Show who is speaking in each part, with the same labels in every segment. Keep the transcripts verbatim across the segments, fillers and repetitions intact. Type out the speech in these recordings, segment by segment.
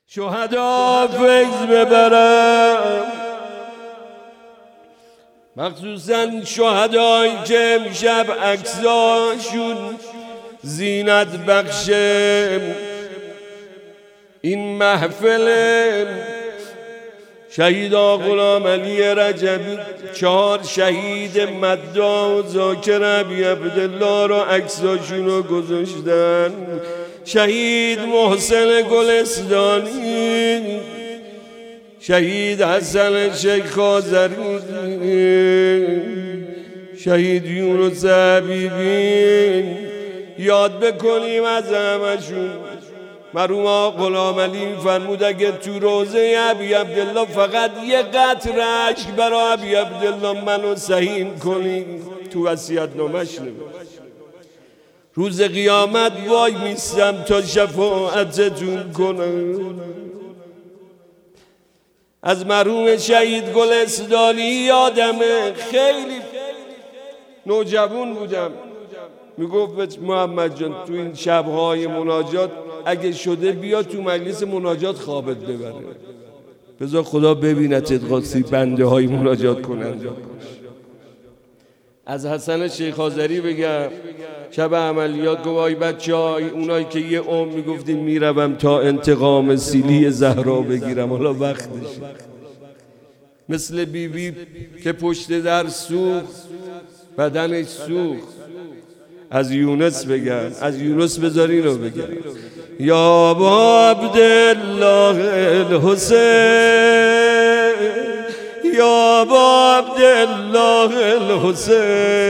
Speaker 1: شهدا فیض ببرم، مخصوصا شهدایی که امشب عکساشون زینت بخش این محفل. شهید آقا غلام علی رجبی، چهار شهید مدا و ذاکر ابی عبدالله رو عکساشون رو گذاشتن. شهید محسن گلستانی، شهید حسن شیخ آذری، شهید یونس حبیبی. یاد بکنیم از همشون. مرحوم آقا غلام علی فرمود اگه تو روزه ابی عبدالله فقط یه قطره اشک برای ابی عبدالله منو سهیم کنی، تو وصیت‌نامه‌اش نوشت روز قیامت وای میستم تا شفاعتتون کنم. از مرحوم شهید گلستانی یادمه، خیلی نوجوان بودم، میگفت محمد جان تو این شبهای مناجات اگه شده بیا تو مجلس مناجات خوابت ببره، بذار خدا ببینتت قاسی بنده های مناجات کنند. از حسن شیخ آذری بگم، شب عملیات گفت بچه های اونایی که یه عمر میگفتیم میروم تا انتقام سیلی زهرا بگیرم، حالا وقتشه. مثل بیبی بی که پشت در سوخت، بدنش سوخت. از یونس بگم، از یونس بذارین رو بگم. یا با عبدالله الحسین، یا با عبدالله الحسین،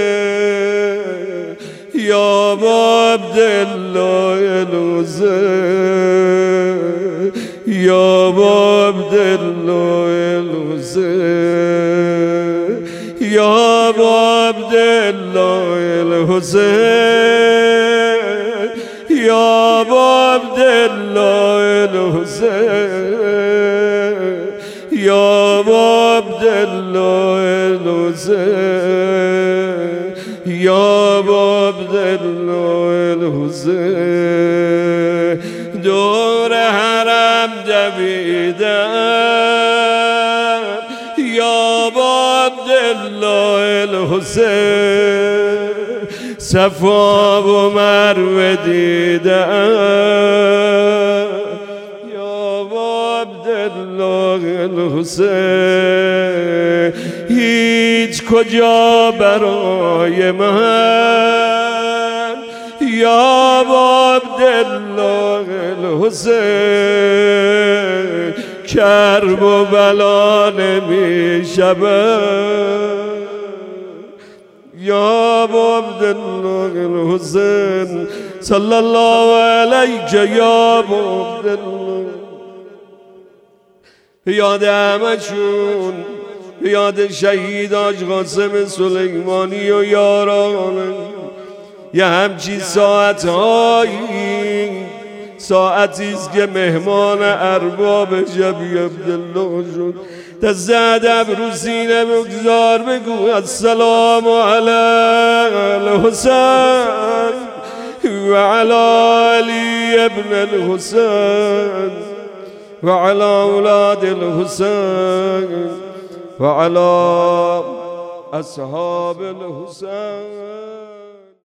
Speaker 1: یا با عبدالله الحسین، یا با عبدالله الحسین، یا با عبدالله الحسین، یا با عبدالله الحسین، یا با عبدالله الحسین، یا با عبدالله الحسین. دور حرم دویدم، یا با عبدالله الحسین. صفا و مروه دیدم، یا با عبدالله الحسین. هیچ کجا برای من، یا با عبدالله الحسین. کرب و بلا نمی شود، یا با عبدالله الحسین. صلی الله علیک یا با عبدالله. یاد همشون، یاد شهید حاج قاسم سلیمانی و یاران. یه همچی ساعتهایی، ساعتیست که مهمان ارباب ابی عبدالله شد. دست ادب رو سینه بگذار، بگو السلام علی الحسین و علی علی ابن الحسین و علی اولاد الحسین و علی اصحاب الحسین.